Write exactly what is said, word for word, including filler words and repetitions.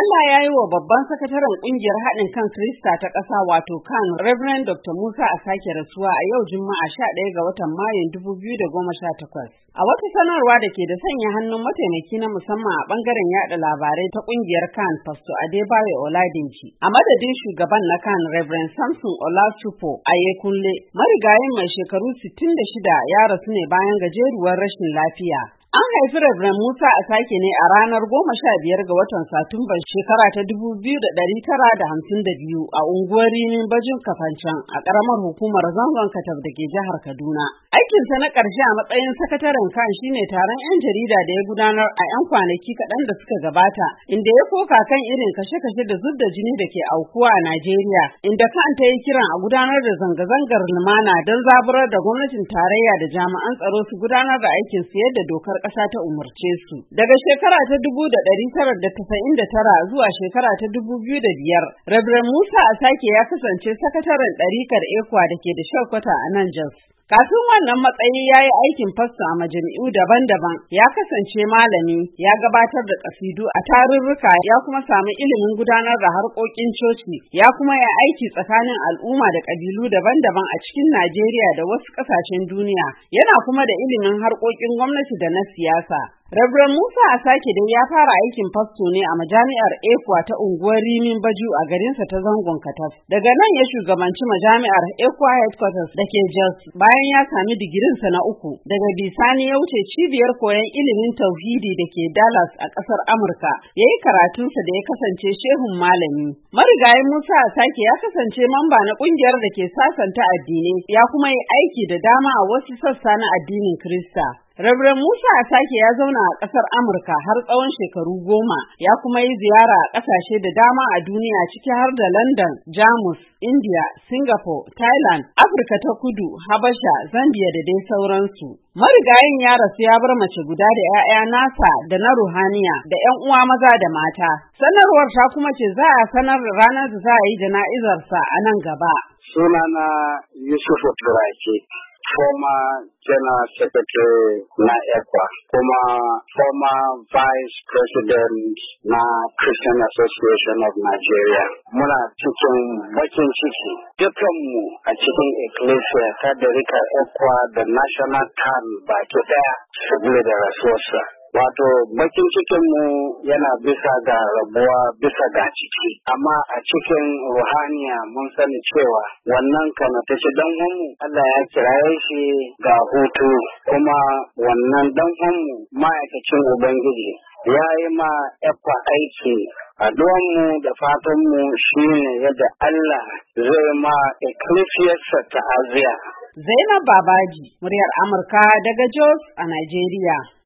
Allah ya yi wa babban sakataren ƙungiyar haɗin kan Kirista ta ƙasa wato C A N Reverend Doctor Musa Asake rasuwa a yau Juma'a sha ɗaya ga watan Mayun dubu biyu da goma sha takwas. A wata sanarwa da ke da sanya hannun mataimaki na musamman a ɓangaren yaɗa labarai ta ƙungiyar C A N Pastor Adebayo Oladinci, a madadin shugaban na C A N Reverend Samson Olasupo Ayekunle, marigayin mai shekaru sittin da shida ya rasu ne bayan gajeruwar rashin lafiya. An haifi Reverend Musa Asake ne a ranar goma sha biyar ga watan Satumban shekara ta dubu biyu da ɗari tara da hamsin da biyu a unguwar Rimin Bajin Kafancan a ƙaramar hukumar Zangon Katab da ke jihar Kaduna. Aikinsa na ƙarshe a matsayin sakataren C A N shine taron 'yan jarida da ya gudanar a 'yan kwanaki kaɗan da suka gabata, inda ya koka kan irin kashe-kashe da zub da jini da ke aukuwa a Najeriya, inda C A N ta yi kiran a gudanar da zanga-zangar lumana don zaburar da gwamnatin tarayya da jami'an tsaro su gudanar da aikin su yadda dokar ƙasa ta umarce su. Daga shekara ta dubu da ɗari tara da tasa'in da tara zuwa shekara ta dubu biyu da biyar, Reverend Musa Asake ya kasance sakataren ɗarikar ECWA da ke da shelkwata a nan Jos. Kafin wannan matsayi ya yi aikin fasto a majami'u daban-daban, ya kasance malami, ya gabatar da kasidu a tarurruka, ya kuma samu ilimin gudanar da harkokin coci, ya kuma yi aiki tsakanin al'umma da ƙabilu daban-daban a cikin Najeriya da wasu ƙasashen duniya, yana kuma da ilimin harkokin gwamnati da na siyasa. Reverend Musa Asake dai ya fara aikin fasto ne a majami'ar ECWA ta unguwar Rimin Baju a garinsa ta Zangon Katab. Daga nan ya shugabanci majami'ar ECWA Headquarters da ke Jos bayan ya sami digirinsa na uku. Daga bisani ya wuce cibiyar koyon ilimin tauhidi da ke Dallas a ƙasar Amurka. Ya yi karatunsa da ya kasance shehun malami. Marigayin Musa Asake ya kasance mamba na ƙungiyar da ke sasanta addinai, ya kuma yi aiki da dama a wasu sassa na addinin Kirista. Reverend Musa Asake ya zauna a ƙasar Amurka har tsawon shekaru goma, ya kuma yi ziyara a ƙasashe da dama a duniya ciki har da London, Jamus, India, Singapore, Thailand, Afirka ta Kudu, Habasha, Zambia da dai sauransu. Marigayin ya rasu ya bar mace guda da 'ya'ya nasa da na ruhaniya da 'yan uwa maza da mata. Sanarwar ta kuma ce za a sanar da ranar da za a yi jana'izarsa a nan gaba. Sunana Yusuf Turaki, former General Secretary na ECWA, kuma former Vice President na Christian Association of Nigeria. Muna cikin bakin ciki dukanmu a cikin Ecclesia ta da rika ECWA da National C A N baki daya sabili da rasuwarsa. Wato bakin cikinmu yana bisa ga rabuwa bisa ga ciki, amma a cikin ruhaniya mun sani cewa wannan kanatace dan uwanmu Allah ya kiraye shi ga hutu, kuma wannan dan uwanmu ma'aikacin Ubangiji ya yi ma ECWA aiki. Addu'anmu da fatanmu shine yadda Allah zai ma Ecclesiarsa ta'aziyya. Zainab Babaji, muryar Amurka daga Jos a Najeriya.